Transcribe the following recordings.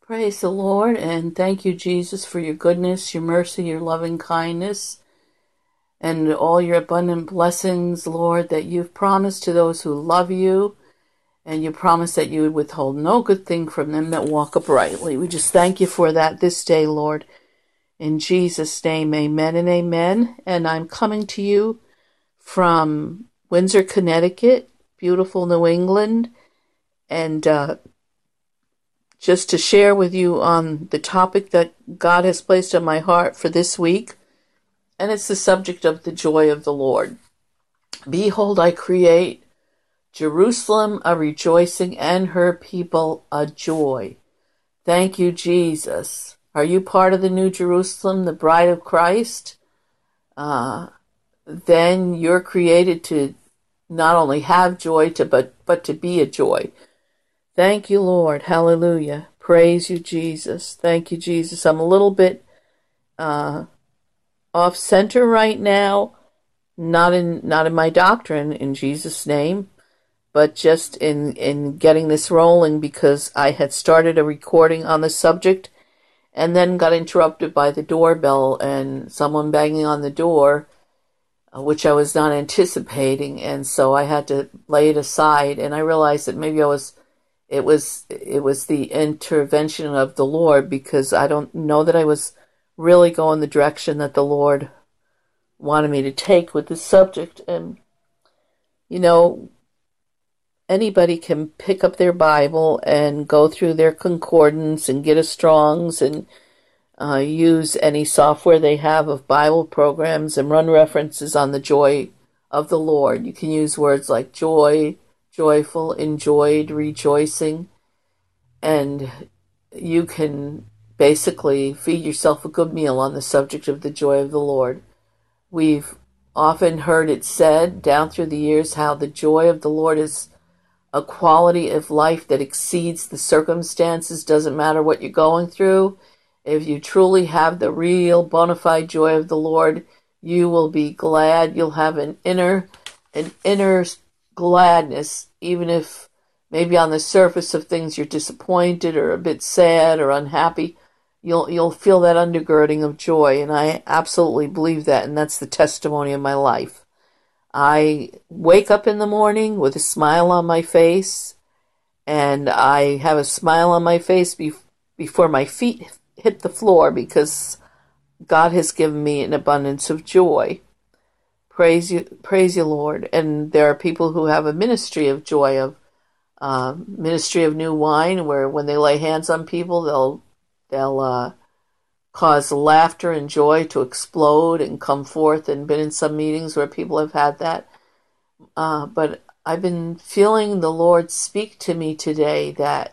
Praise the Lord, and thank you, Jesus, for your goodness, your mercy, your loving kindness, and all your abundant blessings, Lord, that you've promised to those who love you, and you promised that you would withhold no good thing from them that walk uprightly. We just thank you for that this day, Lord. In Jesus' name, amen and amen. And I'm coming to you from Windsor, Connecticut, beautiful New England, and just to share with you on the topic that God has placed on my heart for this week, and it's the subject of the joy of the Lord. Behold, I create Jerusalem a rejoicing and her people a joy. Thank you, Jesus. Are you part of the New Jerusalem, the bride of Christ? Then you're created to not only have joy, but to be a joy. Thank you, Lord. Hallelujah. Praise you, Jesus. Thank you, Jesus. I'm a little bit off center right now. Not in my doctrine, in Jesus' name, but just in getting this rolling, because I had started a recording on the subject and then got interrupted by the doorbell and someone banging on the door, which I was not anticipating, and so I had to lay it aside, and I realized that maybe it was the intervention of the Lord, because I don't know that I was really going the direction that the Lord wanted me to take with this subject. And, anybody can pick up their Bible and go through their concordance and get a Strong's and use any software they have of Bible programs and run references on the joy of the Lord. You can use words like joy, joyful, enjoyed, rejoicing, and you can basically feed yourself a good meal on the subject of the joy of the Lord. We've often heard it said down through the years how the joy of the Lord is a quality of life that exceeds the circumstances. Doesn't matter what you're going through. If you truly have the real bona fide joy of the Lord, you will be glad. You'll have an inner gladness, even if maybe on the surface of things you're disappointed or a bit sad or unhappy. You'll feel that undergirding of joy, and I absolutely believe that, and that's the testimony of my life. I wake up in the morning with a smile on my face, and I have a smile on my face before my feet hit the floor, because God has given me an abundance of joy. Praise you, Lord. And there are people who have a ministry of joy, of ministry of new wine, where when they lay hands on people, they'll cause laughter and joy to explode and come forth, and been in some meetings where people have had that. But I've been feeling the Lord speak to me today that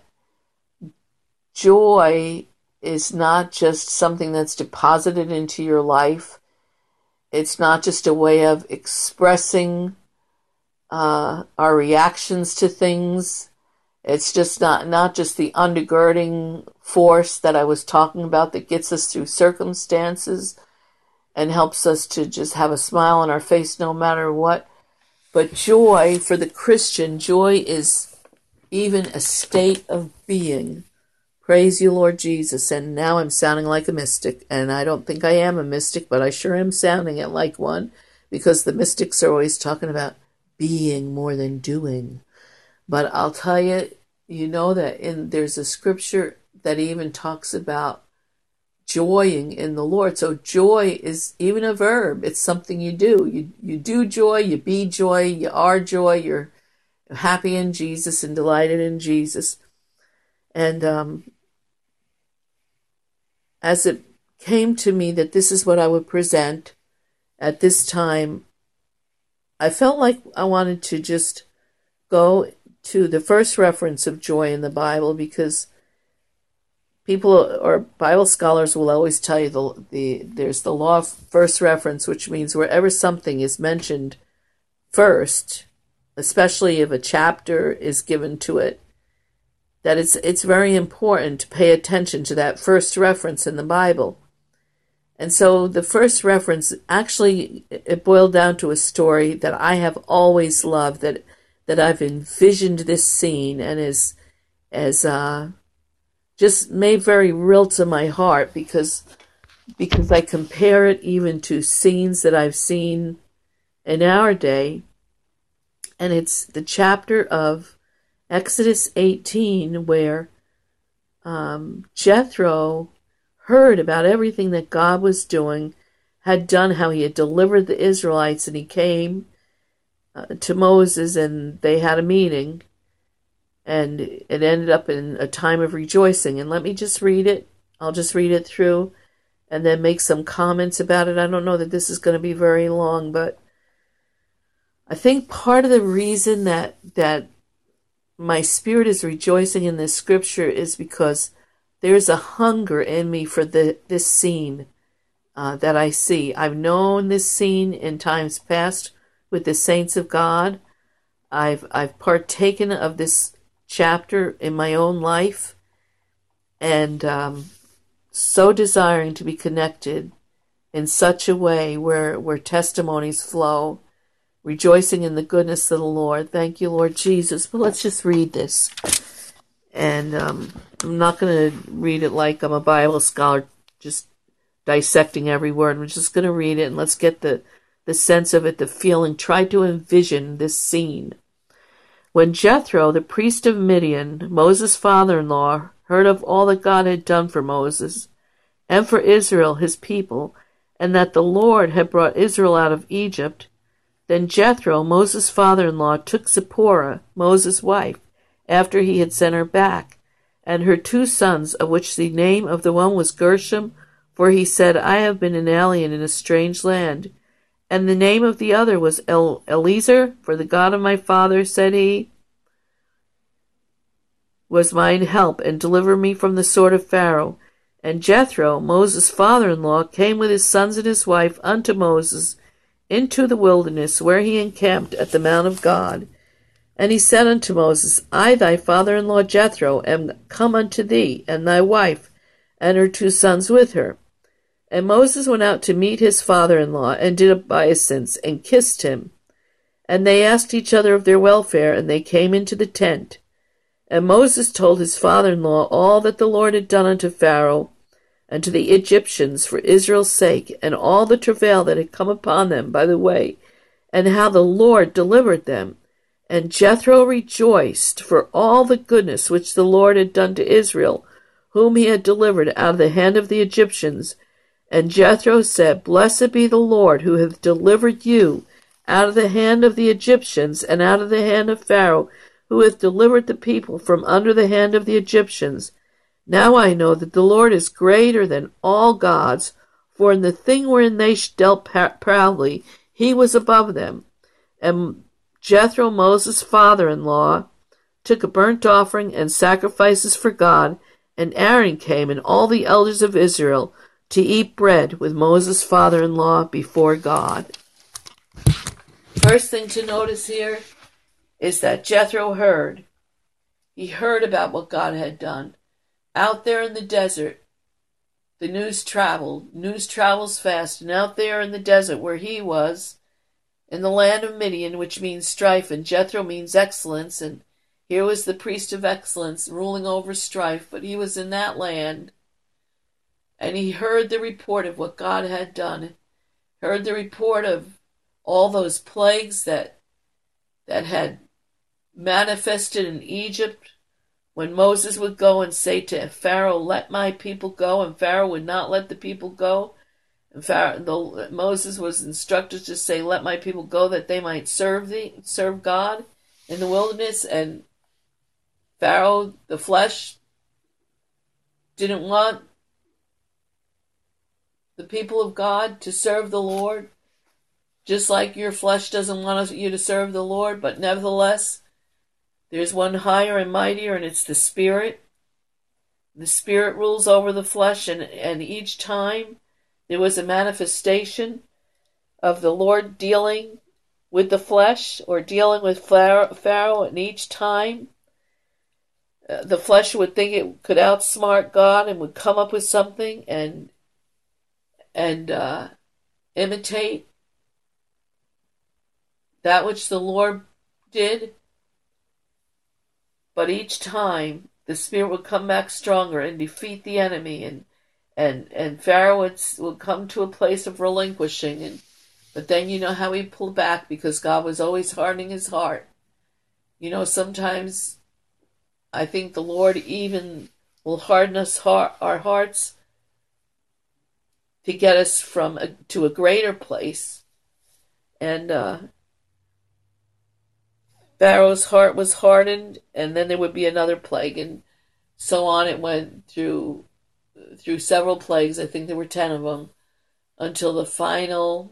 joy is not just something that's deposited into your life. It's not just a way of expressing our reactions to things. It's just not just the undergirding force that I was talking about that gets us through circumstances and helps us to just have a smile on our face no matter what. But joy, for the Christian, joy is even a state of being. Praise you, Lord Jesus. And now I'm sounding like a mystic, and I don't think I am a mystic, but I sure am sounding it like one, because the mystics are always talking about being more than doing. But I'll tell you, that there's a scripture that even talks about joying in the Lord. So joy is even a verb. It's something you do. You do joy, you be joy, you are joy, you're happy in Jesus and delighted in Jesus. And as it came to me that this is what I would present at this time, I felt like I wanted to just go to the first reference of joy in the Bible, because people or Bible scholars will always tell you there's the law of first reference, which means wherever something is mentioned first, especially if a chapter is given to it, that it's very important to pay attention to that first reference in the Bible. And so the first reference, actually, it boiled down to a story that I have always loved, that I've envisioned this scene, and as just just made very real to my heart because I compare it even to scenes that I've seen in our day. And it's the chapter of Exodus 18 where Jethro heard about everything that God was doing, had done, how he had delivered the Israelites, and he came to Moses and they had a meeting, and it ended up in a time of rejoicing. And let me just read it. I'll just read it through and then make some comments about it. I don't know that this is going to be very long, but I think part of the reason that my spirit is rejoicing in this scripture is because there's a hunger in me for this scene that I see. I've known this scene in times past with the saints of God. I've partaken of this chapter in my own life, and so desiring to be connected in such a way where testimonies flow, rejoicing in the goodness of the Lord. Thank you, Lord Jesus. But let's just read this. And I'm not going to read it like I'm a Bible scholar, just dissecting every word. I'm just going to read it, and let's get the sense of it, the feeling. Try to envision this scene. When Jethro, the priest of Midian, Moses' father-in-law, heard of all that God had done for Moses and for Israel, his people, and that the Lord had brought Israel out of Egypt, then Jethro, Moses' father-in-law, took Zipporah, Moses' wife, after he had sent her back, and her 2 sons, of which the name of the one was Gershom, for he said, I have been an alien in a strange land. And the name of the other was Eliezer, for the God of my father, said he, was mine help, and deliver me from the sword of Pharaoh. And Jethro, Moses' father-in-law, came with his sons and his wife unto Moses into the wilderness, where he encamped at the mount of God. And he said unto Moses, I, thy father-in-law Jethro, am come unto thee, and thy wife, and her 2 sons with her. And Moses went out to meet his father-in-law, and did obeisance, and kissed him. And they asked each other of their welfare, and they came into the tent. And Moses told his father-in-law all that the Lord had done unto Pharaoh, and to the Egyptians for Israel's sake, and all the travail that had come upon them by the way, and how the Lord delivered them. And Jethro rejoiced for all the goodness which the Lord had done to Israel, whom he had delivered out of the hand of the Egyptians. And Jethro said, Blessed be the Lord, who hath delivered you out of the hand of the Egyptians, and out of the hand of Pharaoh, who hath delivered the people from under the hand of the Egyptians. Now I know that the Lord is greater than all gods, for in the thing wherein they dealt proudly, he was above them. And Jethro, Moses' father-in-law, took a burnt offering and sacrifices for God, and Aaron came and all the elders of Israel to eat bread with Moses' father-in-law before God. First thing to notice here is that Jethro heard. He heard about what God had done. Out there in the desert, the news traveled. News travels fast. And out there in the desert where he was, in the land of Midian, which means strife, and Jethro means excellence, and here was the priest of excellence ruling over strife, but he was in that land, and he heard the report of what God had done, heard the report of all those plagues that had manifested in Egypt, when Moses would go and say to Pharaoh, let my people go, and Pharaoh would not let the people go. And Moses was instructed to say, let my people go that they might serve God in the wilderness. And Pharaoh, the flesh, didn't want the people of God to serve the Lord, just like your flesh doesn't want you to serve the Lord, but nevertheless, there's one higher and mightier, and it's the Spirit. The Spirit rules over the flesh, and each time there was a manifestation of the Lord dealing with the flesh or dealing with Pharaoh, and each time the flesh would think it could outsmart God and would come up with something and imitate that which the Lord did. But each time the Spirit would come back stronger and defeat the enemy, and Pharaoh would come to a place of relinquishing. But then you know how he pulled back, because God was always hardening his heart. You know, sometimes I think the Lord even will harden our hearts to get us to a greater place. And Pharaoh's heart was hardened, and then there would be another plague, and so on. It went through several plagues. I think there were 10 of them, until the final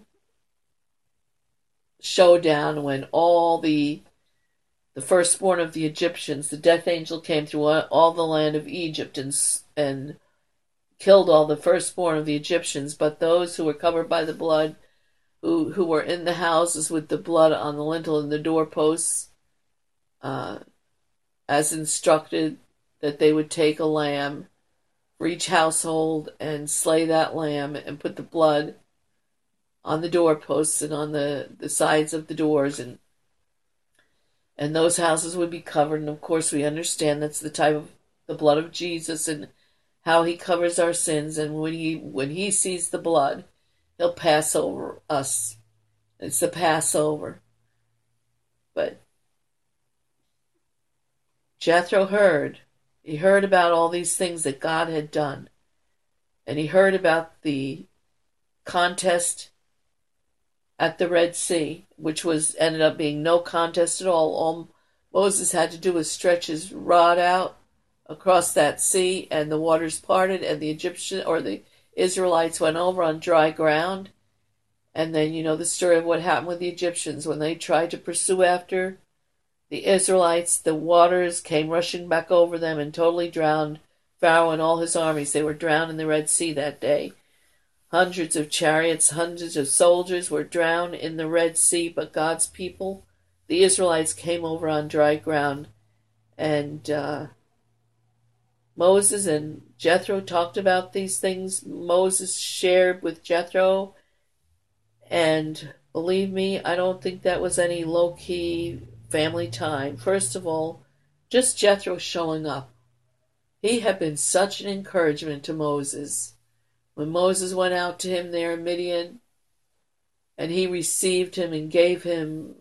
showdown, when all the firstborn of the Egyptians, the death angel came through all the land of Egypt and killed all the firstborn of the Egyptians. But those who were covered by the blood, who were in the houses with the blood on the lintel and the doorposts, as instructed, that they would take a lamb for each household and slay that lamb and put the blood on the doorposts and on the sides of the doors, and those houses would be covered. And of course we understand that's the type of the blood of Jesus and how he covers our sins. And when he sees the blood, he'll pass over us. It's the Passover. But Jethro heard about all these things that God had done, and he heard about the contest at the Red Sea, which ended up being no contest at all. All Moses had to do was stretch his rod out across that sea, and the waters parted, and the Israelites went over on dry ground. And then you know the story of what happened with the Egyptians when they tried to pursue after the Israelites. The waters came rushing back over them and totally drowned Pharaoh and all his armies. They were drowned in the Red Sea that day. Hundreds of chariots, hundreds of soldiers were drowned in the Red Sea, but God's people, the Israelites, came over on dry ground. And Moses and Jethro talked about these things. Moses shared with Jethro, and believe me, I don't think that was any low-key family time. First of all, just Jethro showing up. He had been such an encouragement to Moses. When Moses went out to him there in Midian, and he received him and gave him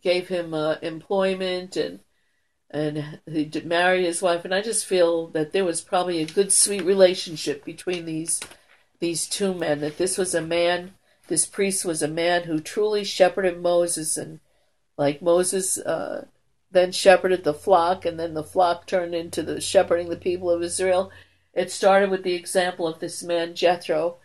employment, and he married his wife, and I just feel that there was probably a good, sweet relationship between these two men. That this priest was a man who truly shepherded Moses, and like Moses then shepherded the flock, and then the flock turned into the shepherding the people of Israel. It started with the example of this man, Jethro.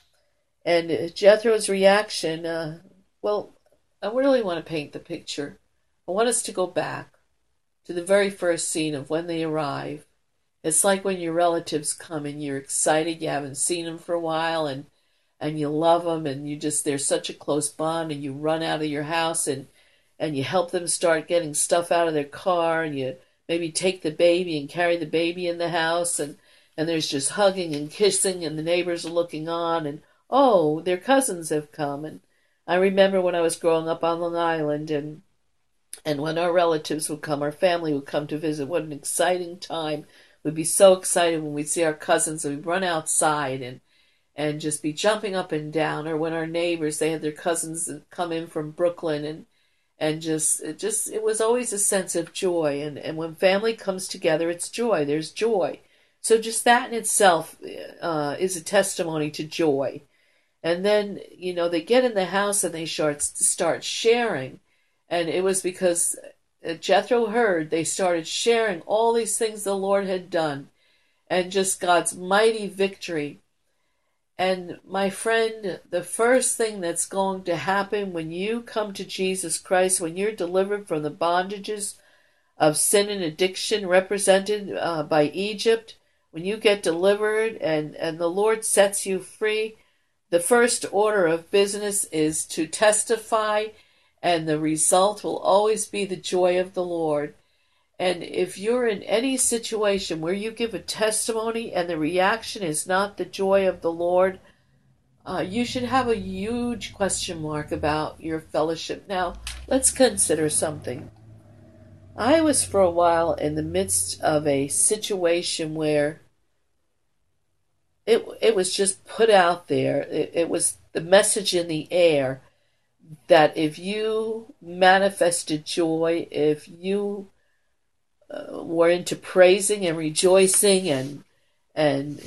And Jethro's reaction, well, I really want to paint the picture. I want us to go back to the very first scene of when they arrive. It's like when your relatives come and you're excited, you haven't seen them for a while, and you love them, and there's such a close bond, and you run out of your house and you help them start getting stuff out of their car, and you maybe take the baby and carry the baby in the house, and there's just hugging and kissing, and the neighbors are looking on, and oh, their cousins have come. And I remember when I was growing up on Long Island, and when our relatives would come, our family would come to visit, what an exciting time. We'd be so excited when we'd see our cousins, and we'd run outside and just be jumping up and down. Or when our neighbors, they had their cousins come in from Brooklyn, and it was always a sense of joy. And when family comes together, it's joy. There's joy. So just that in itself is a testimony to joy. And then, they get in the house and they start sharing. And it was because Jethro heard, they started sharing all these things the Lord had done, and just God's mighty victory. And my friend, the first thing that's going to happen when you come to Jesus Christ, when you're delivered from the bondages of sin and addiction represented by Egypt, when you get delivered and the Lord sets you free, the first order of business is to testify, and the result will always be the joy of the Lord. And if you're in any situation where you give a testimony and the reaction is not the joy of the Lord, you should have a huge question mark about your fellowship. Now, let's consider something. I was for a while in the midst of a situation where it was just put out there. It was the message in the air that if you manifested joy, if you were into praising and rejoicing and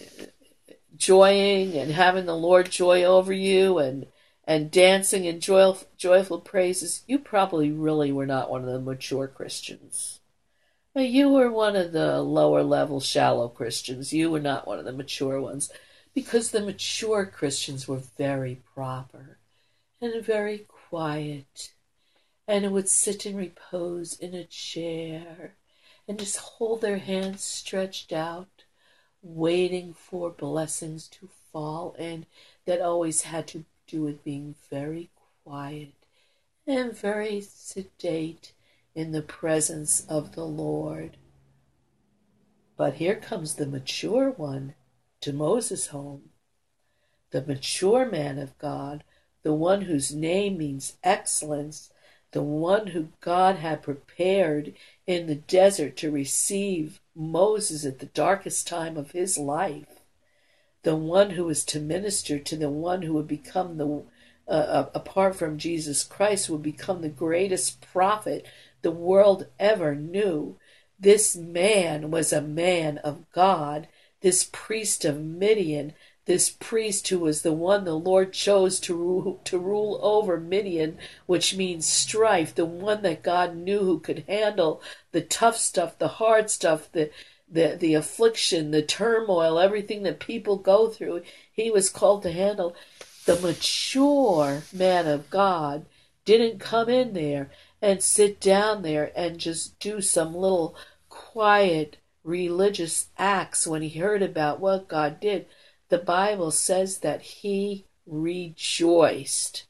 joying and having the Lord joy over you and dancing in joyful praises, you probably really were not one of the mature Christians. You were one of the lower level, shallow Christians. You were not one of the mature ones, because the mature Christians were very proper and very quiet, and would sit and repose in a chair and just hold their hands stretched out, waiting for blessings to fall in. That always had to do with being very quiet and very sedate in the presence of the Lord. But here comes the mature one to Moses' home, the mature man of God, the one whose name means excellence, the one who God had prepared in the desert to receive Moses at the darkest time of his life, the one who was to minister to the one who would become apart from Jesus Christ, would become the greatest prophet the world ever knew. This man was a man of God, this priest of Midian, this priest who was the one the Lord chose to rule over Midian, which means strife, the one that God knew who could handle the tough stuff, the hard stuff, the affliction, the turmoil, everything that people go through. He was called to handle. The mature man of God didn't come in there and sit down there and just do some little quiet religious acts when he heard about what God did. The Bible says that he rejoiced.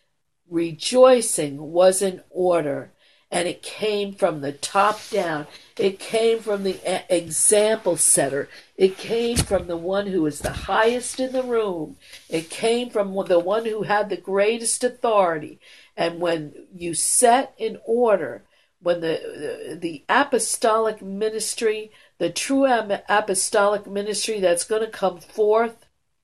Rejoicing was in order, and it came from the top down. It came from the example setter. It came from the one who was the highest in the room. It came from the one who had the greatest authority. And when you set in order, when the apostolic ministry, the true apostolic ministry that's going to come forth,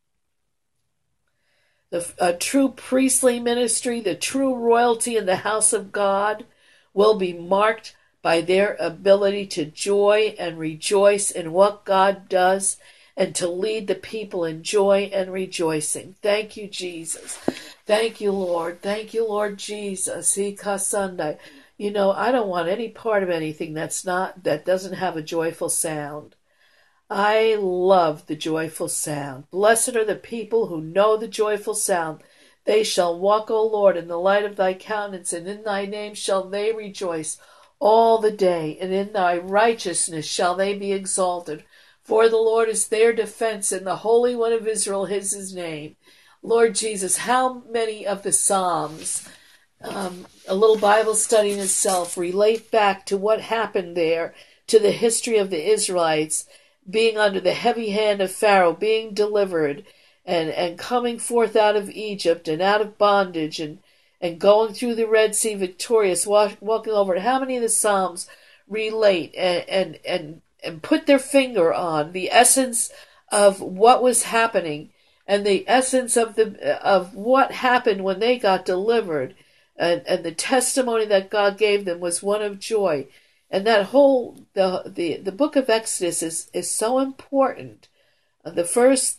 a true priestly ministry, the true royalty in the house of God, will be marked by their ability to joy and rejoice in what God does and to lead the people in joy and rejoicing. Thank you, Jesus. Thank you, Lord. Thank you, Lord Jesus. You know, I don't want any part of anything that doesn't have a joyful sound. I love the joyful sound. Blessed are the people who know the joyful sound. They shall walk, O Lord, in the light of thy countenance, and in thy name shall they rejoice all the day, and in thy righteousness shall they be exalted. For the Lord is their defense, and the Holy One of Israel is his name. Lord Jesus, how many of the Psalms, a little Bible study in itself, relate back to what happened there, to the history of the Israelites being under the heavy hand of Pharaoh, being delivered, and coming forth out of Egypt and out of bondage, and going through the Red Sea victorious, walking over it. How many of the Psalms relate and put their finger on the essence of what was happening and the essence of what happened when they got delivered, and the testimony that God gave them was one of joy. And that whole the book of Exodus is so important. The first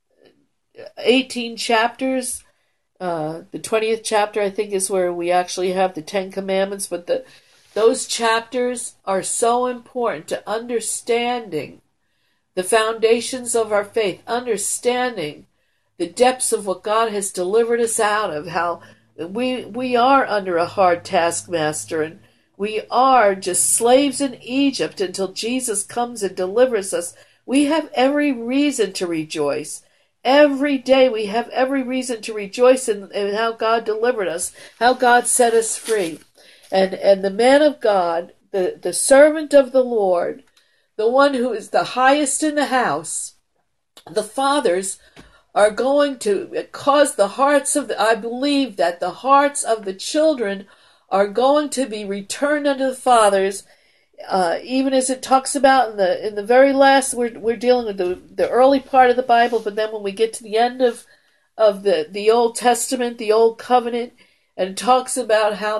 18 chapters, the 20th chapter, I think, is where we actually have the 10 Commandments. But those chapters are so important to understanding the foundations of our faith, understanding the depths of what God has delivered us out of, how we are under a hard taskmaster, and we are just slaves in Egypt until Jesus comes and delivers us. We have every reason to rejoice. Every day we have every reason to rejoice in how God delivered us, how God set us free. And the man of God, the servant of the Lord, the one who is the highest in the house, the fathers are going to cause the hearts of I believe that the hearts of the children are going to be returned unto the fathers, even as it talks about in the very last, we're dealing with the early part of the Bible, but then when we get to the end of the Old Testament, the Old Covenant, and it talks about how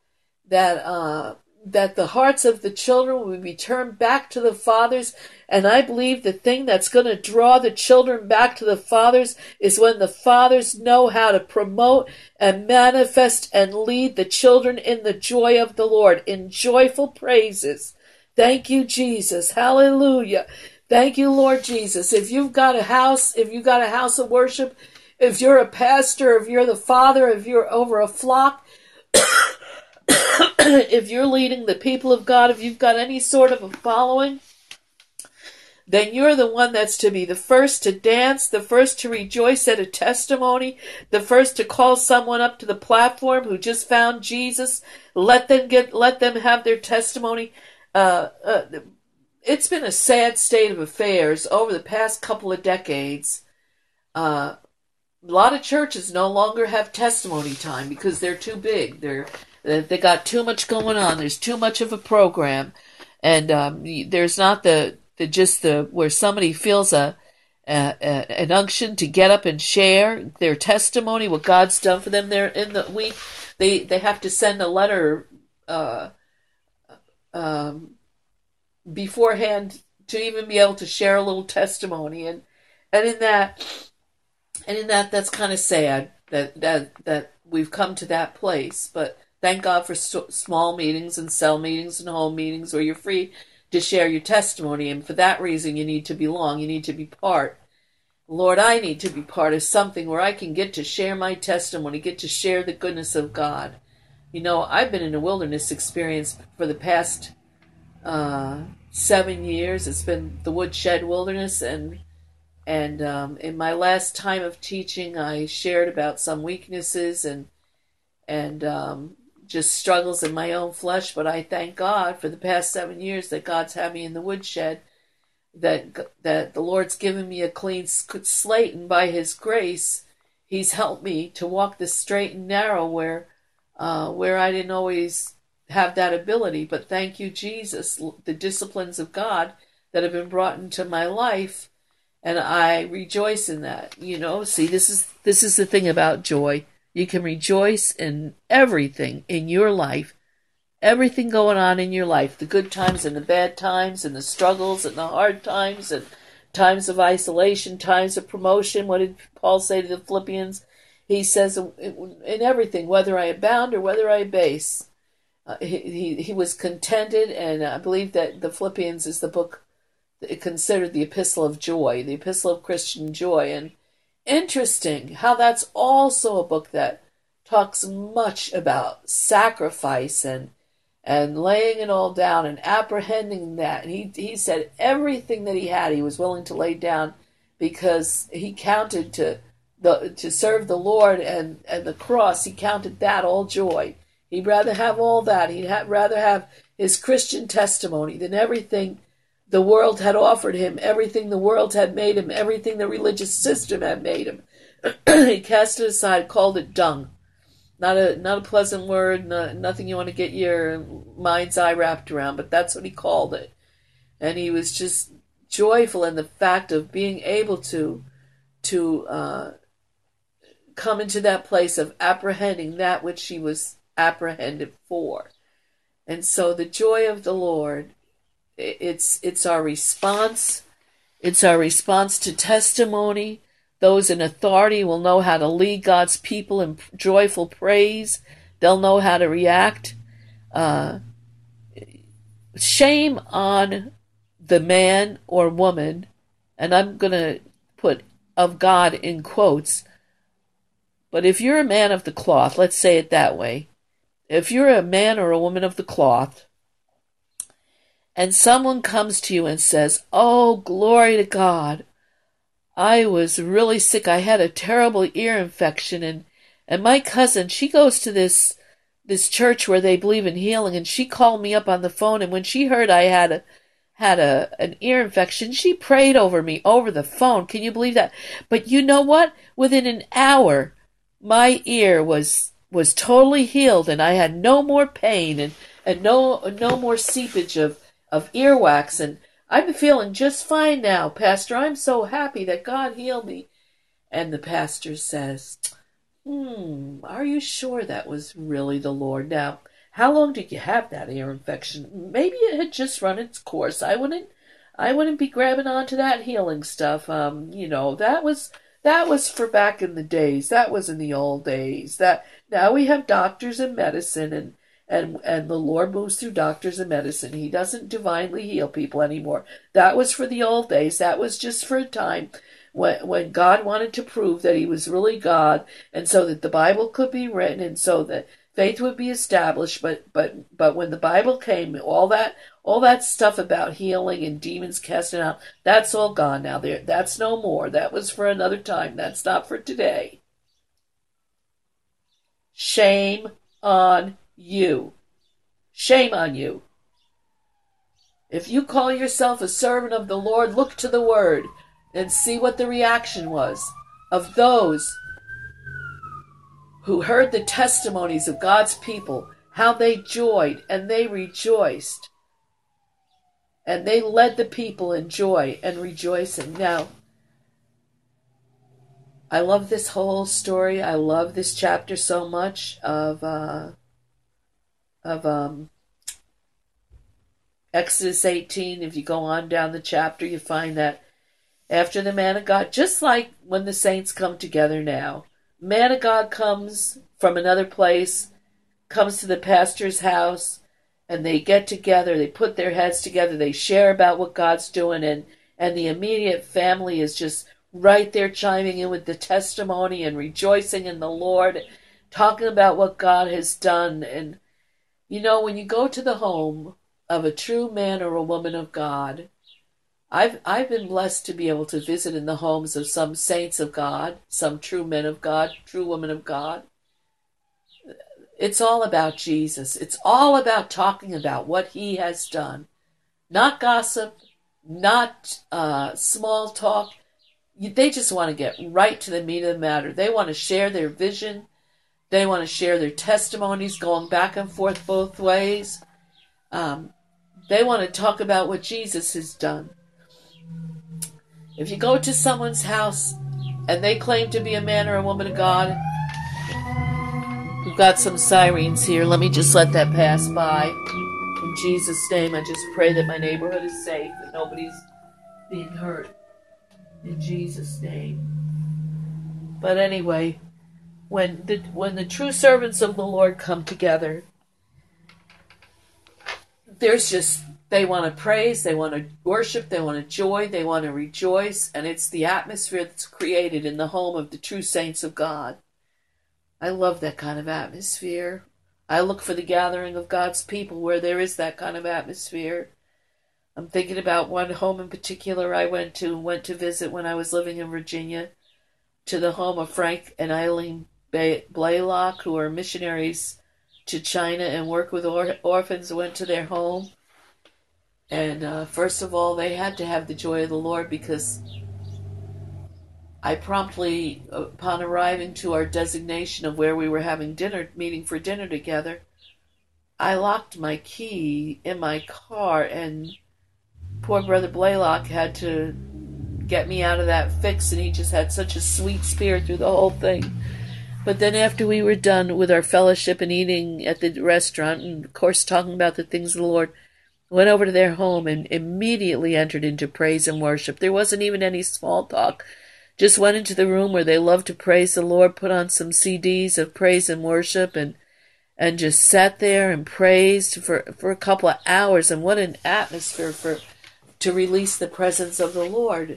that the hearts of the children will be turned back to the fathers. And I believe the thing that's going to draw the children back to the fathers is when the fathers know how to promote and manifest and lead the children in the joy of the Lord, in joyful praises. Thank you, Jesus. Hallelujah. Thank you, Lord Jesus. If you've got a house of worship, if you're a pastor, if you're the father, if you're over a flock, if you're leading the people of God, if you've got any sort of a following, then you're the one that's to be the first to dance, the first to rejoice at a testimony, the first to call someone up to the platform who just found Jesus. Let them have their testimony. It's been a sad state of affairs over the past couple of decades. A lot of churches no longer have testimony time because they're too big. They got too much going on. There's too much of a program, and there's not where somebody feels an unction to get up and share their testimony, what God's done for them there in the week. They have to send a letter beforehand to even be able to share a little testimony, and in that that's kind of sad that we've come to that place, but. Thank God for small meetings and cell meetings and home meetings where you're free to share your testimony. And for that reason, you need to belong. You need to be part. Lord, I need to be part of something where I can get to share my testimony, get to share the goodness of God. You know, I've been in a wilderness experience for the past 7 years. It's been the Woodshed Wilderness. And in my last time of teaching, I shared about some weaknesses and just struggles in my own flesh, but I thank God for the past 7 years that God's had me in the woodshed, that the Lord's given me a clean slate, and by His grace, He's helped me to walk the straight and narrow where I didn't always have that ability. But thank you, Jesus, the disciplines of God that have been brought into my life, and I rejoice in that. You know, see, this is the thing about joy. You can rejoice in everything in your life, everything going on in your life, the good times and the bad times and the struggles and the hard times and times of isolation, times of promotion. What did Paul say to the Philippians? He says, in everything, whether I abound or whether I abase, he was contented, and I believe that the Philippians is the book considered the epistle of joy, the epistle of Christian joy. And interesting how that's also a book that talks much about sacrifice and laying it all down and apprehending that. And he said everything that he had, he was willing to lay down because he counted to serve the Lord and the cross. He counted that all joy. He'd rather have all that. He'd rather have his Christian testimony than everything the world had offered him, everything the world had made him, everything the religious system had made him. He cast it aside, called it dung. Not a pleasant word, nothing you want to get your mind's eye wrapped around, but that's what he called it. And he was just joyful in the fact of being able to come into that place of apprehending that which he was apprehended for. And so the joy of the Lord, it's our response. It's our response to testimony. Those in authority will know how to lead God's people in joyful praise. They'll know how to react. Shame on the man or woman, and I'm going to put of God in quotes, but if you're a man of the cloth, let's say it that way, if you're a man or a woman of the cloth, and someone comes to you and says, "Oh, glory to God, I was really sick. I had a terrible ear infection, and my cousin, she goes to this church where they believe in healing, and she called me up on the phone, and when she heard I had an ear infection, she prayed over me over the phone." Can you believe that? But you know what? Within an hour, my ear was totally healed, and I had no more pain and no more seepage of of earwax, and I'm feeling just fine now, Pastor. I'm so happy that God healed me. And the pastor says, are you sure that was really the Lord? Now, how long did you have that ear infection? Maybe it had just run its course. I wouldn't be grabbing onto that healing stuff. That was for back in the days. That was in the old days. That now we have doctors and medicine, and the Lord moves through doctors and medicine. He doesn't divinely heal people anymore. That was for the old days. That was just for a time when God wanted to prove that he was really God, and so that the Bible could be written, and so that faith would be established. But when the Bible came, all that stuff about healing and demons casting out, that's all gone now. That's no more. That was for another time. That's not for today. Shame on you. Shame on you. If you call yourself a servant of the Lord, look to the Word and see what the reaction was of those who heard the testimonies of God's people, how they joyed and they rejoiced. And they led the people in joy and rejoicing. Now, I love this whole story. I love this chapter so much of Exodus 18. If you go on down the chapter, you find that after the man of God, just like when the saints come together now, man of God comes from another place, comes to the pastor's house, and they get together, they put their heads together, they share about what God's doing, and the immediate family is just right there chiming in with the testimony and rejoicing in the Lord, talking about what God has done. And, when you go to the home of a true man or a woman of God, I've been blessed to be able to visit in the homes of some saints of God, some true men of God, true women of God. It's all about Jesus. It's all about talking about what he has done. Not gossip, not small talk. They just want to get right to the meat of the matter. They want to share their vision. They want to share their testimonies going back and forth both ways. They want to talk about what Jesus has done. If you go to someone's house and they claim to be a man or a woman of God, we've got some sirens here. Let me just let that pass by. In Jesus' name, I just pray that my neighborhood is safe and nobody's being hurt. In Jesus' name. But anyway, when the true servants of the Lord come together, they want to praise, they want to worship, they want to joy, they want to rejoice, and it's the atmosphere that's created in the home of the true saints of God. I love that kind of atmosphere. I look for the gathering of God's people where there is that kind of atmosphere. I'm thinking about one home in particular I went to visit when I was living in Virginia, to the home of Frank and Eileen Blaylock, who are missionaries to China and work with orphans. I went to their home. And first of all, they had to have the joy of the Lord, because I promptly, upon arriving to our designation of where we were having meeting for dinner together, I locked my key in my car, and poor Brother Blaylock had to get me out of that fix, and he just had such a sweet spirit through the whole thing. But then after we were done with our fellowship and eating at the restaurant, and of course talking about the things of the Lord, went over to their home and immediately entered into praise and worship. There wasn't even any small talk. Just went into the room where they love to praise the Lord, put on some CDs of praise and worship, and just sat there and praised for a couple of hours. And what an atmosphere to release the presence of the Lord.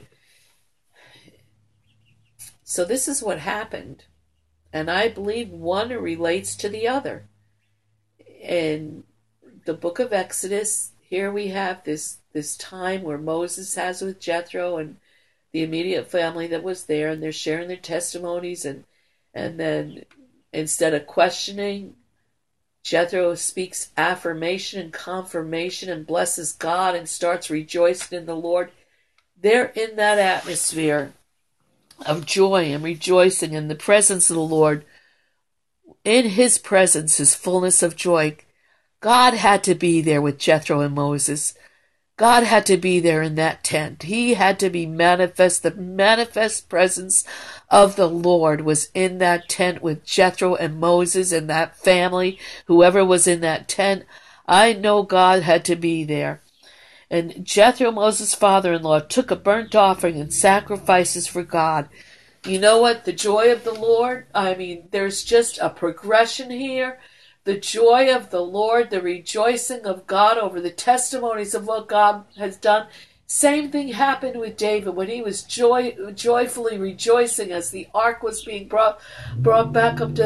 So this is what happened. And I believe one relates to the other. In the book of Exodus, here we have this time where Moses has with Jethro and the immediate family that was there, and they're sharing their testimonies, and then instead of questioning, Jethro speaks affirmation and confirmation and blesses God and starts rejoicing in the Lord. They're in that atmosphere of joy and rejoicing in the presence of the Lord. In his presence is fullness of joy. God had to be there with Jethro and Moses. God had to be there in that tent. He had to be manifest. The manifest presence of the Lord was in that tent with Jethro and Moses and that family, whoever was in that tent. I know God had to be there. And Jethro, Moses' father-in-law, took a burnt offering and sacrifices for God. You know what? The joy of the Lord, I mean, there's just a progression here. The joy of the Lord, the rejoicing of God over the testimonies of what God has done. Same thing happened with David when he was joyfully rejoicing as the ark was being brought back up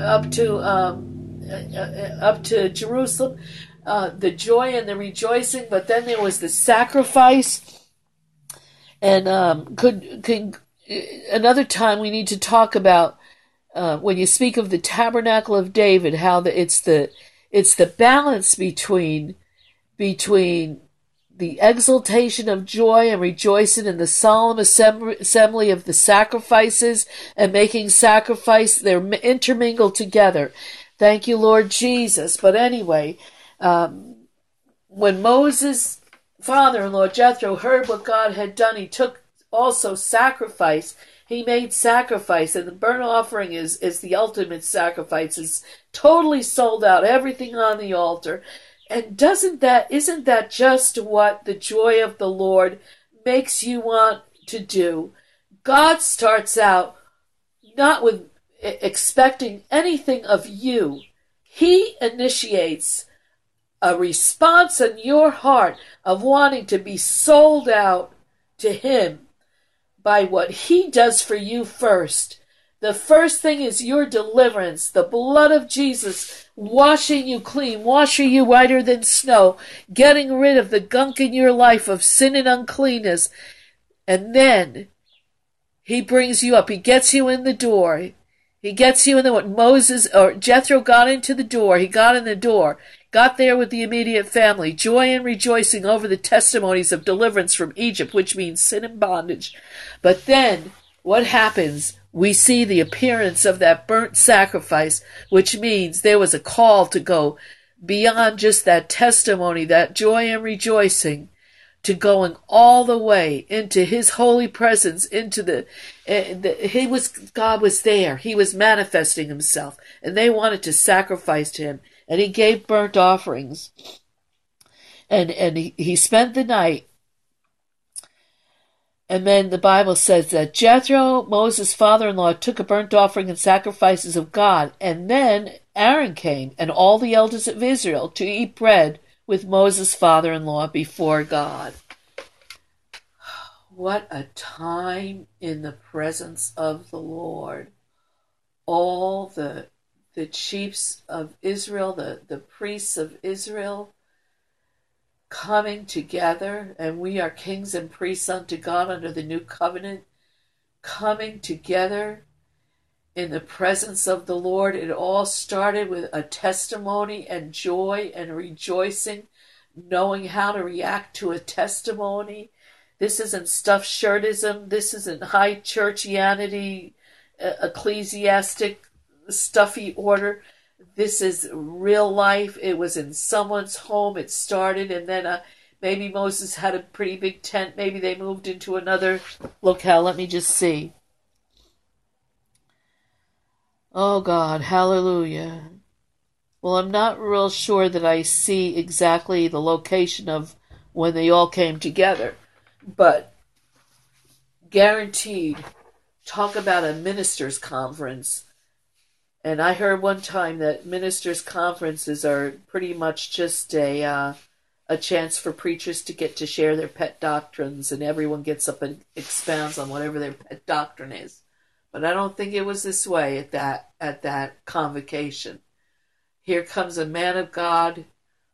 to Jerusalem. The joy and the rejoicing, but then there was the sacrifice. And another time we need to talk about when you speak of the tabernacle of David, how it's the balance between the exaltation of joy and rejoicing in the solemn assembly of the sacrifices and making sacrifice. They're intermingled together. Thank you, Lord Jesus. But anyway, when Moses' father-in-law Jethro heard what God had done, he took also sacrifice. He made sacrifice, and the burnt offering is the ultimate sacrifice. It's totally sold out, everything on the altar. And isn't that just what the joy of the Lord makes you want to do? God starts out not with expecting anything of you. He initiates a response in your heart of wanting to be sold out to Him by what He does for you first. The first thing is your deliverance, the blood of Jesus washing you clean, washing you whiter than snow, getting rid of the gunk in your life of sin and uncleanness. And then He brings you up. He gets you in the door. He gets you in what Moses or Jethro got into the door. He got in the door, got there with the immediate family, joy and rejoicing over the testimonies of deliverance from Egypt, which means sin and bondage. But then what happens? We see the appearance of that burnt sacrifice, which means there was a call to go beyond just that testimony, that joy and rejoicing, to going all the way into His holy presence, into God was there. He was manifesting Himself, and they wanted to sacrifice to Him, and He gave burnt offerings, and he spent the night. And then the Bible says that Jethro, Moses' father-in-law, took a burnt offering and sacrifices of God. And then Aaron came and all the elders of Israel to eat bread with Moses' father-in-law before God. What a time in the presence of the Lord. All the chiefs of Israel, the priests of Israel, coming together, and we are kings and priests unto God under the new covenant, coming together in the presence of the Lord. It all started with a testimony and joy and rejoicing, knowing how to react to a testimony. This isn't stuffed shirtism. This isn't high churchianity, ecclesiastic, stuffy order. This is real life. It was in someone's home. It started, and then maybe Moses had a pretty big tent. Maybe they moved into another locale. Let me just see. Oh, God, hallelujah. Well, I'm not real sure that I see exactly the location of when they all came together, but guaranteed, talk about a ministers' conference. And I heard one time that ministers' conferences are pretty much just a chance for preachers to get to share their pet doctrines, and everyone gets up and expounds on whatever their pet doctrine is. But I don't think it was this way at that convocation. Here comes a man of God,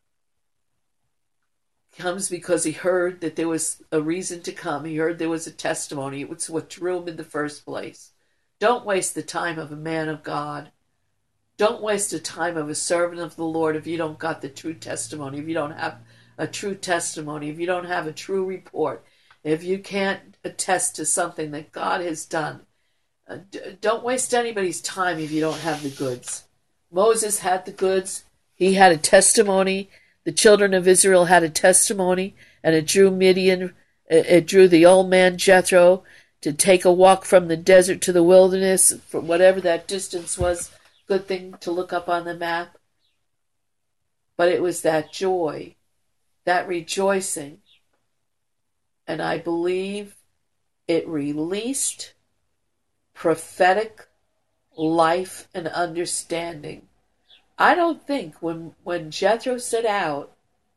comes because he heard that there was a reason to come. He heard there was a testimony. It was what drew him in the first place. Don't waste the time of a man of God. Don't waste the time of a servant of the Lord if you don't got the true testimony, if you don't have a true testimony, if you don't have a true report, if you can't attest to something that God has done. Don't waste anybody's time if you don't have the goods. Moses had the goods. He had a testimony the children of Israel had a testimony, and it drew it drew the old man Jethro to take a walk from the desert to the wilderness, for whatever that distance was. Good thing to look up on the map. But it was that joy, that rejoicing. And I believe it released prophetic life and understanding. I don't think when Jethro set out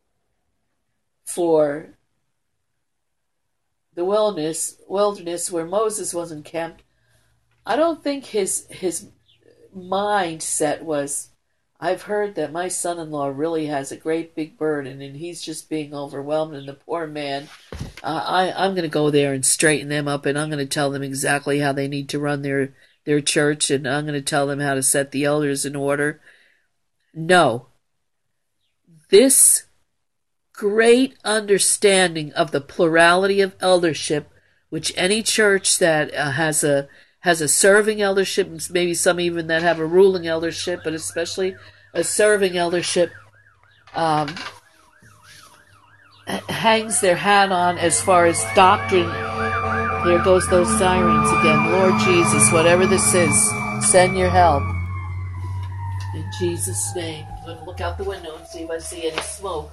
for the wilderness where Moses was encamped, I don't think his mindset was, I've heard that my son-in-law really has a great big burden and he's just being overwhelmed, and the poor man, I'm going to go there and straighten them up, and I'm going to tell them exactly how they need to run their church, and I'm going to tell them how to set the elders in order. No. This great understanding of the plurality of eldership, which any church that has a serving eldership, maybe some even that have a ruling eldership, but especially a serving eldership, hangs their hat on as far as doctrine. There goes those sirens again. Lord Jesus, whatever this is, send your help. In Jesus' name. I'm going to look out the window and see if I see any smoke.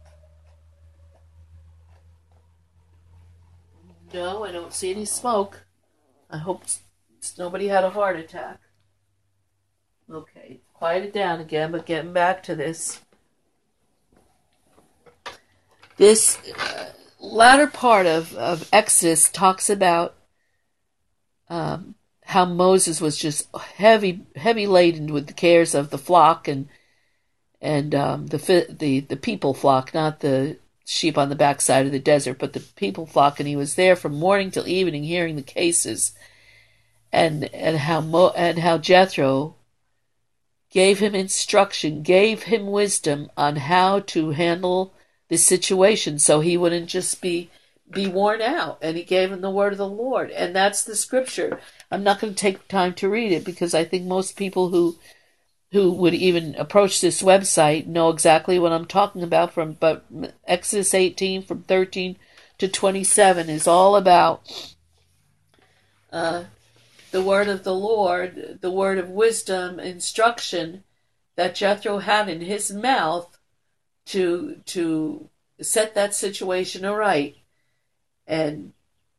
No, I don't see any smoke. I hope nobody had a heart attack. Okay, quiet it down again, but getting back to this. This latter part of Exodus talks about how Moses was just heavy laden with the cares of the flock and the people flock, not the sheep on the backside of the desert, but the people flock, and he was there from morning till evening hearing the cases, and how Jethro gave him instruction, gave him wisdom on how to handle the situation so he wouldn't just be worn out, and he gave him the word of the Lord, and that's the scripture. I'm not going to take time to read it because I think most people who would even approach this website know exactly what I'm talking about. But Exodus 18 from 13 to 27 is all about the word of the Lord, the word of wisdom, instruction that Jethro had in his mouth to set that situation aright. And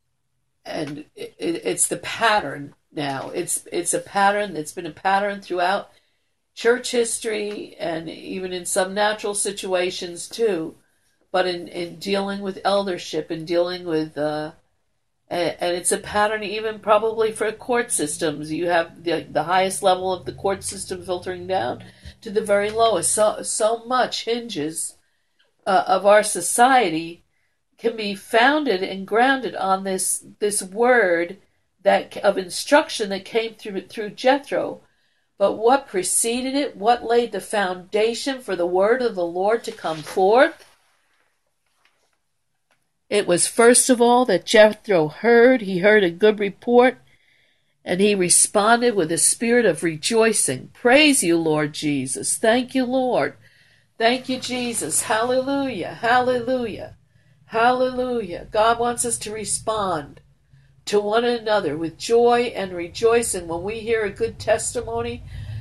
it's the pattern now. It's a pattern that's been a pattern throughout church history and even in some natural situations too. But in dealing with eldership and dealing with and it's a pattern even probably for court systems. You have the highest level of the court system filtering down to the very lowest. So much hinges of our society can be founded and grounded on this word that of instruction that came through Jethro. But what preceded it? What laid the foundation for the word of the Lord to come forth? It was first of all that Jethro heard. He heard a good report, and he responded with a spirit of rejoicing. Praise you, Lord Jesus. Thank you, Lord. Thank you, Jesus. Hallelujah. Hallelujah. Hallelujah. God wants us to respond to one another with joy and rejoicing when we hear a good testimony.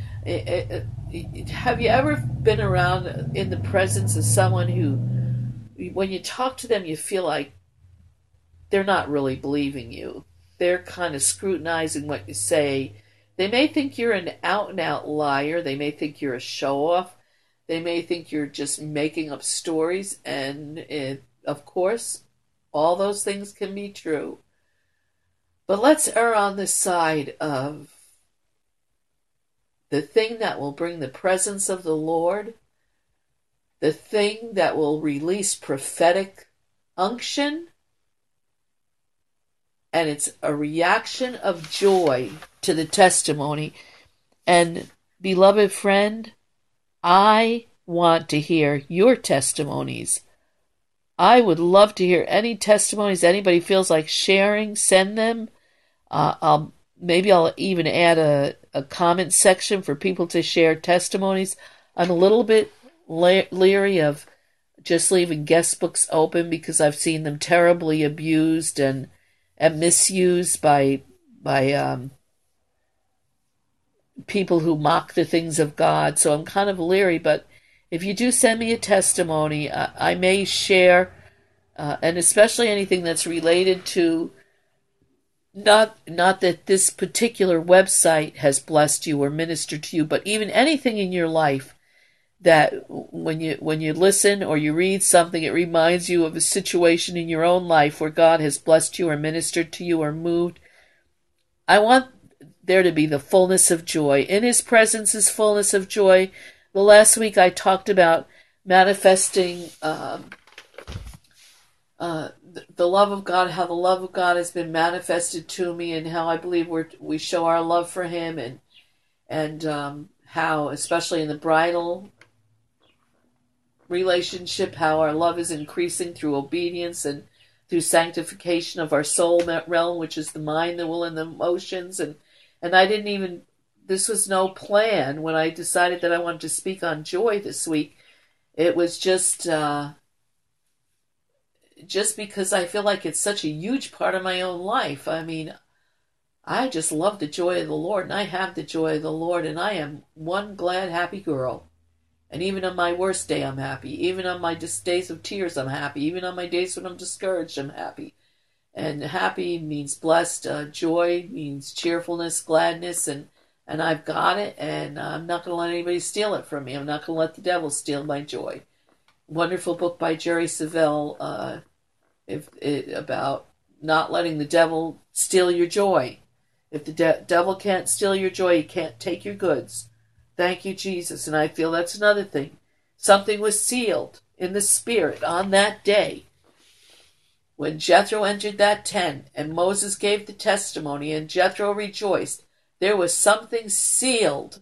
Have you ever been around in the presence of someone who, when you talk to them, you feel like they're not really believing you? They're kind of scrutinizing what you say. They may think you're an out-and-out liar. They may think you're a show-off. They may think you're just making up stories, and of course, all those things can be true. But let's err on the side of the thing that will bring the presence of the Lord, the thing that will release prophetic unction, and it's a reaction of joy to the testimony. And beloved friend, I want to hear your testimonies. I would love to hear any testimonies anybody feels like sharing. Send them. Maybe I'll even add a comment section for people to share testimonies. I'm a little bit leery of just leaving guest books open because I've seen them terribly abused and misused by people who mock the things of God. So I'm kind of leery, but if you do send me a testimony, I may share, and especially anything that's related to not that this particular website has blessed you or ministered to you, but even anything in your life that when you listen or you read something, it reminds you of a situation in your own life where God has blessed you or ministered to you or moved. I want there to be the fullness of joy. In His presence is fullness of joy. The last week I talked about manifesting the love of God, how the love of God has been manifested to me, and how I believe we show our love for Him, and how, especially in the bridal relationship, how our love is increasing through obedience and through sanctification of our soul realm, which is the mind, the will, and the emotions. And I didn't even, this was no plan when I decided that I wanted to speak on joy this week. It was just because I feel like it's such a huge part of my own life. I mean, I just love the joy of the Lord, and I have the joy of the Lord, and I am one glad, happy girl. And even on my worst day, I'm happy. Even on my days of tears, I'm happy. Even on my days when I'm discouraged, I'm happy. And happy means blessed. Joy means cheerfulness, gladness, and I've got it, and I'm not going to let anybody steal it from me. I'm not going to let the devil steal my joy. Wonderful book by Jerry Savelle about not letting the devil steal your joy. If the devil can't steal your joy, he can't take your goods. Thank you, Jesus. And I feel that's another thing. Something was sealed in the Spirit on that day when Jethro entered that tent and Moses gave the testimony and Jethro rejoiced. There was something sealed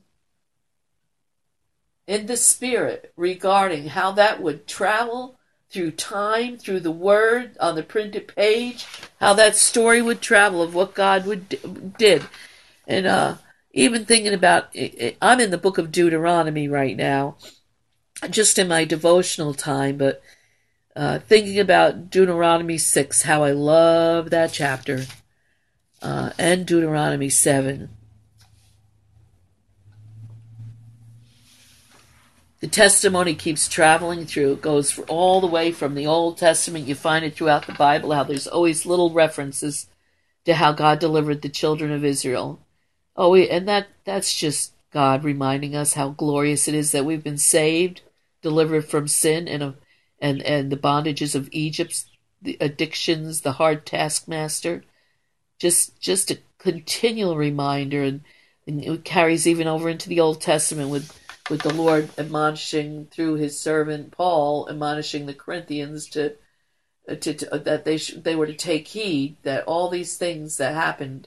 in the Spirit regarding how that would travel through time, through the Word, on the printed page, how that story would travel of what God did. And even thinking about, I'm in the book of Deuteronomy right now, just in my devotional time, but thinking about Deuteronomy 6, how I love that chapter, and Deuteronomy 7. The testimony keeps traveling through. It goes all the way from the Old Testament. You find it throughout the Bible, how there's always little references to how God delivered the children of Israel. Oh, and that's just God reminding us how glorious it is that we've been saved, delivered from sin and the bondages of Egypt, the addictions, the hard taskmaster. Just a continual reminder, and it carries even over into the Old Testament with the Lord admonishing through His servant Paul, admonishing the Corinthians to that they were to take heed that all these things that happened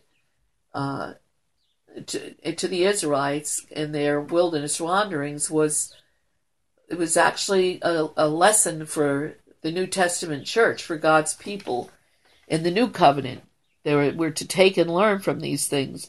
to the Israelites in their wilderness wanderings was actually a lesson for the New Testament church, for God's people in the New Covenant. We're to take and learn from these things.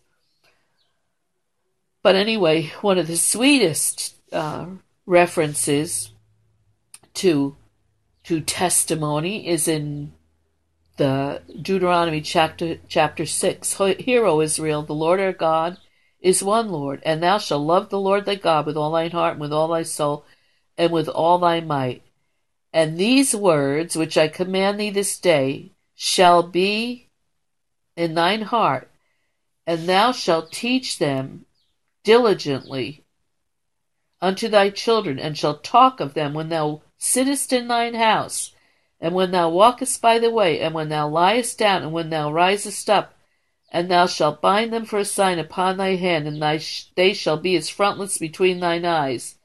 But anyway, one of the sweetest references to testimony is in the Deuteronomy chapter 6. Hear, O Israel, the Lord our God is one Lord, and thou shalt love the Lord thy God with all thine heart, and with all thy soul, and with all thy might. And these words which I command thee this day shall be in thine heart, and thou shalt teach them diligently unto thy children, and shalt talk of them when thou sittest in thine house, and when thou walkest by the way, and when thou liest down, and when thou risest up, and thou shalt bind them for a sign upon thy hand, and they shall be as frontlets between thine eyes.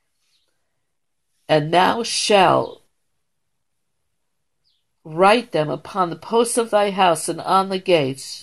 And thou shalt write them upon the posts of thy house and on the gates.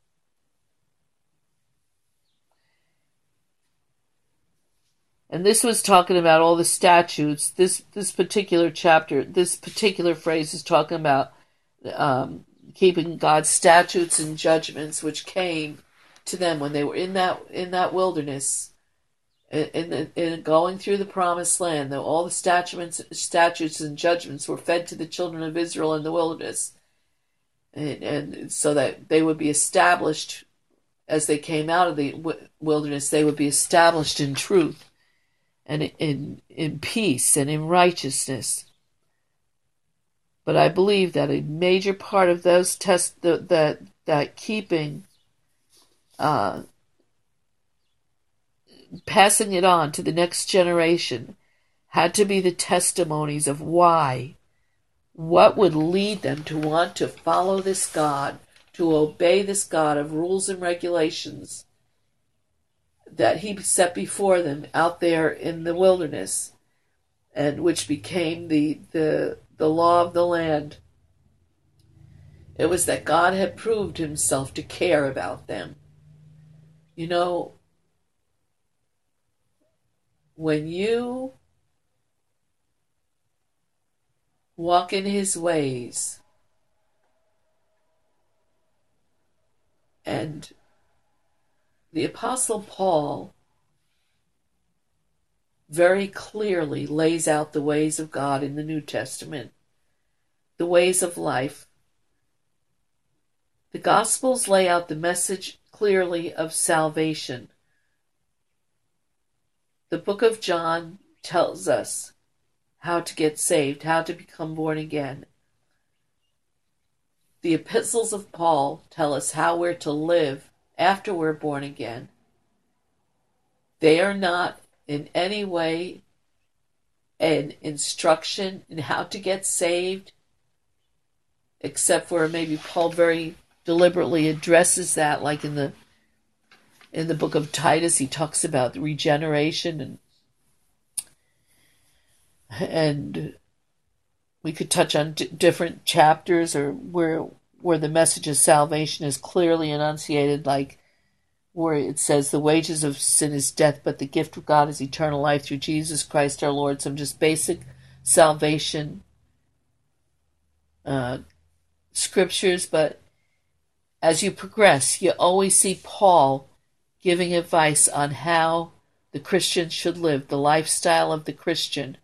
And this was talking about all the statutes. This particular chapter, this particular phrase is talking about keeping God's statutes and judgments, which came to them when they were in that wilderness, in going through the promised land, though all the statutes and judgments were fed to the children of Israel in the wilderness, and so that they would be established as they came out of the wilderness, they would be established in truth and in peace and in righteousness. But I believe that a major part of those tests that keeping passing it on to the next generation had to be the testimonies of why. What would lead them to want to follow this God, to obey this God of rules and regulations that he set before them out there in the wilderness, and which became the law of the land. It was that God had proved himself to care about them. You know, when you walk in his ways, and the Apostle Paul very clearly lays out the ways of God in the New Testament, the ways of life. The Gospels lay out the message clearly of salvation. The book of John tells us how to get saved, how to become born again. The epistles of Paul tell us how we're to live after we're born again. They are not in any way an instruction in how to get saved, except for maybe Paul very deliberately addresses that, like in the book of Titus, he talks about regeneration, and we could touch on different chapters or where the message of salvation is clearly enunciated, like where it says the wages of sin is death, but the gift of God is eternal life through Jesus Christ our Lord. Some just basic salvation scriptures, but as you progress, you always see Paul giving advice on how the Christian should live, the lifestyle of the Christian.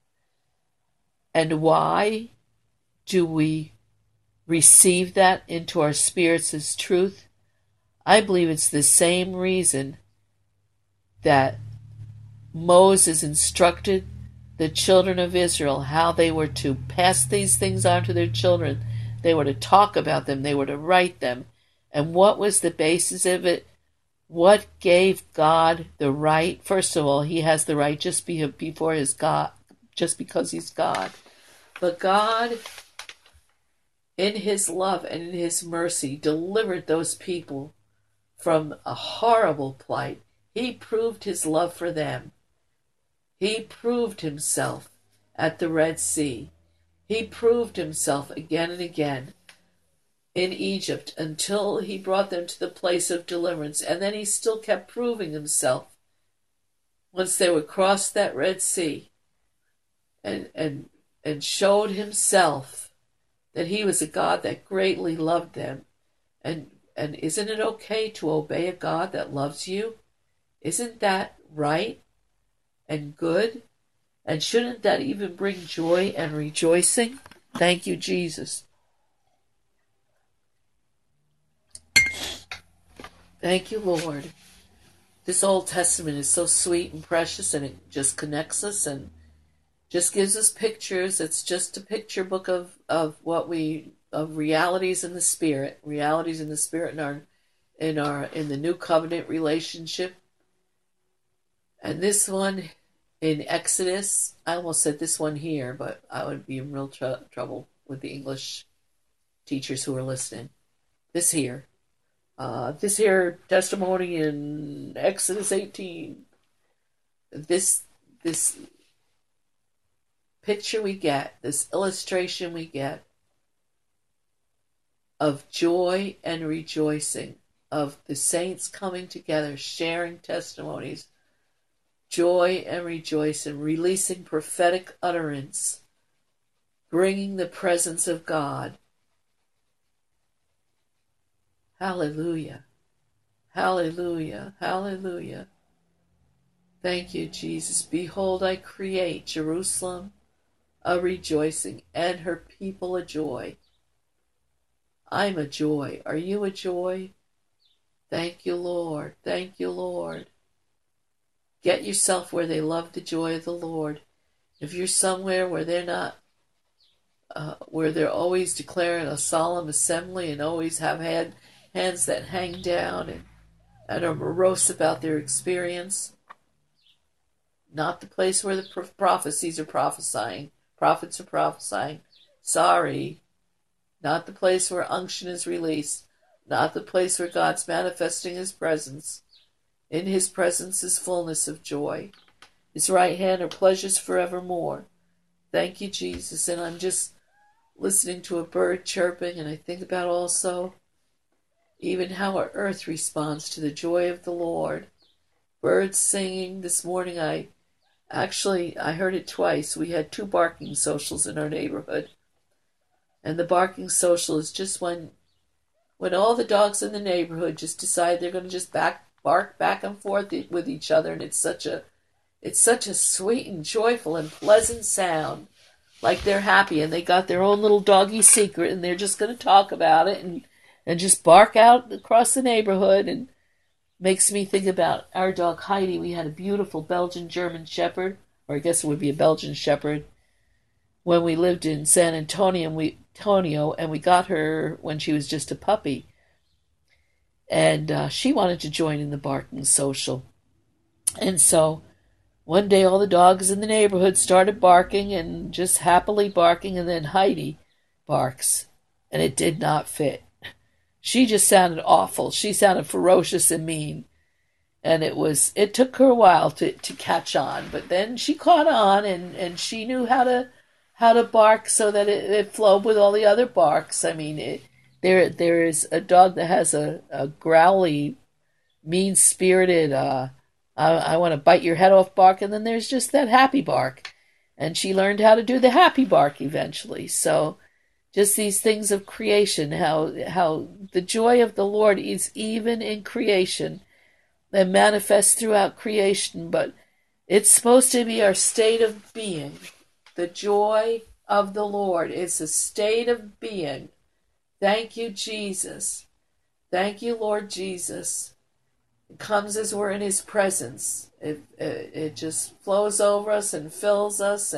And why do we receive that into our spirits as truth? I believe it's the same reason that Moses instructed the children of Israel how they were to pass these things on to their children. They were to talk about them. They were to write them. And what was the basis of it? What gave God the right? First of all, he has the right just before his God, just because he's God. But God, in his love and in his mercy, delivered those people from a horrible plight. He proved his love for them. He proved himself at the Red Sea. He proved himself again and again in Egypt until he brought them to the place of deliverance. And then he still kept proving himself once they would cross that Red Sea and showed himself that he was a God that greatly loved them. And isn't it okay to obey a God that loves you? Isn't that right and good? And shouldn't that even bring joy and rejoicing? Thank you, Jesus. Thank you, Lord. This Old Testament is so sweet and precious, and it just connects us and just gives us pictures. It's just a picture book of realities in the spirit, in the new covenant relationship. And this one in Exodus, I almost said this one here, but I would be in real trouble with the English teachers who are listening. This here testimony in Exodus 18. This picture we get, this illustration we get of joy and rejoicing, of the saints coming together, sharing testimonies, joy and rejoicing, releasing prophetic utterance, bringing the presence of God. Hallelujah. Hallelujah. Hallelujah. Thank you, Jesus. Behold, I create Jerusalem a rejoicing and her people a joy. I'm a joy. Are you a joy? Thank you, Lord. Thank you, Lord. Get yourself where they love the joy of the Lord. If you're somewhere where they're not, where they're always declaring a solemn assembly and always have hands that hang down and are morose about their experience, not the place where the prophets are prophesying. Sorry. Not the place where unction is released. Not the place where God's manifesting his presence. In his presence is fullness of joy. His right hand are pleasures forevermore. Thank you, Jesus. And I'm just listening to a bird chirping, and I think about also even how our earth responds to the joy of the Lord. Birds singing. This morning I heard it twice. We had 2 barking socials in our neighborhood. And the barking social is just when all the dogs in the neighborhood just decide they're going to just bark back and forth with each other, and it's such a sweet and joyful and pleasant sound, like they're happy and they got their own little doggy secret, and they're just going to talk about it and just bark out across the neighborhood. And makes me think about our dog Heidi. We had a beautiful Belgian German Shepherd, or I guess it would be a Belgian Shepherd, when we lived in San Antonio, and we got her when she was just a puppy. And she wanted to join in the barking social. And so one day all the dogs in the neighborhood started barking, and just happily barking, and then Heidi barks. And it did not fit. She just sounded awful. She sounded ferocious and mean. And it took her a while to catch on. But then she caught on, and she knew how to bark so that it flowed with all the other barks. I mean, there is a dog that has a growly, mean-spirited, I want to bite your head off bark, and then there's just that happy bark. And she learned how to do the happy bark eventually. So just these things of creation, how the joy of the Lord is even in creation and manifests throughout creation, but it's supposed to be our state of being. The joy of the Lord is a state of being. Thank you, Jesus. Thank you, Lord Jesus. It comes as we're in his presence. It just flows over us and fills us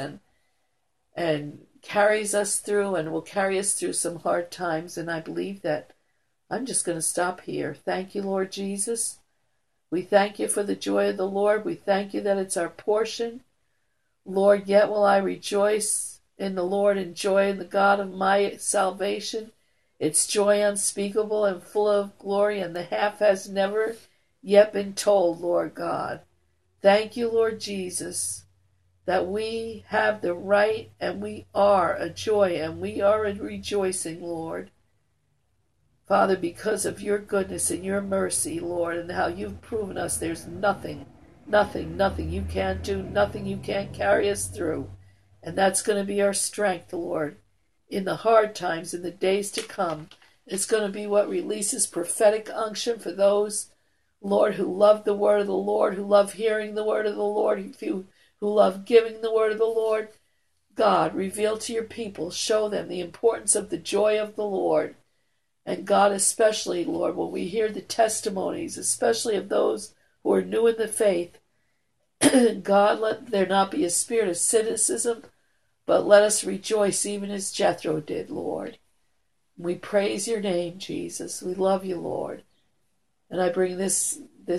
and carries us through, and will carry us through some hard times. And I believe that I'm just going to stop here. Thank you, Lord Jesus. We thank you for the joy of the Lord. We thank you that it's our portion. Lord, yet will I rejoice in the Lord and joy in the God of my salvation. It's joy unspeakable and full of glory, and the half has never yet been told, Lord God. Thank you, Lord Jesus, that we have the right, and we are a joy, and we are a rejoicing, Lord. Father, because of your goodness and your mercy, Lord, and how you've proven us there's nothing you can't do, nothing you can't carry us through. And that's going to be our strength, Lord, in the hard times, in the days to come. It's going to be what releases prophetic unction for those, Lord, who love the word of the Lord, who love hearing the word of the Lord, who love giving the word of the Lord. God, reveal to your people, show them the importance of the joy of the Lord. And God, especially, Lord, when we hear the testimonies, especially of those who are new in the faith, God, let there not be a spirit of cynicism, but let us rejoice even as Jethro did, Lord. We praise your name, Jesus. We love you, Lord. And I bring this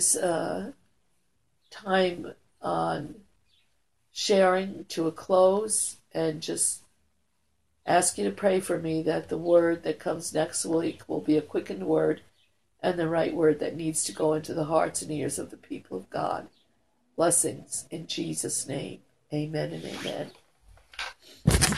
time on sharing to a close, and just ask you to pray for me that the word that comes next week will be a quickened word and the right word that needs to go into the hearts and ears of the people of God. Blessings in Jesus' name. Amen and amen.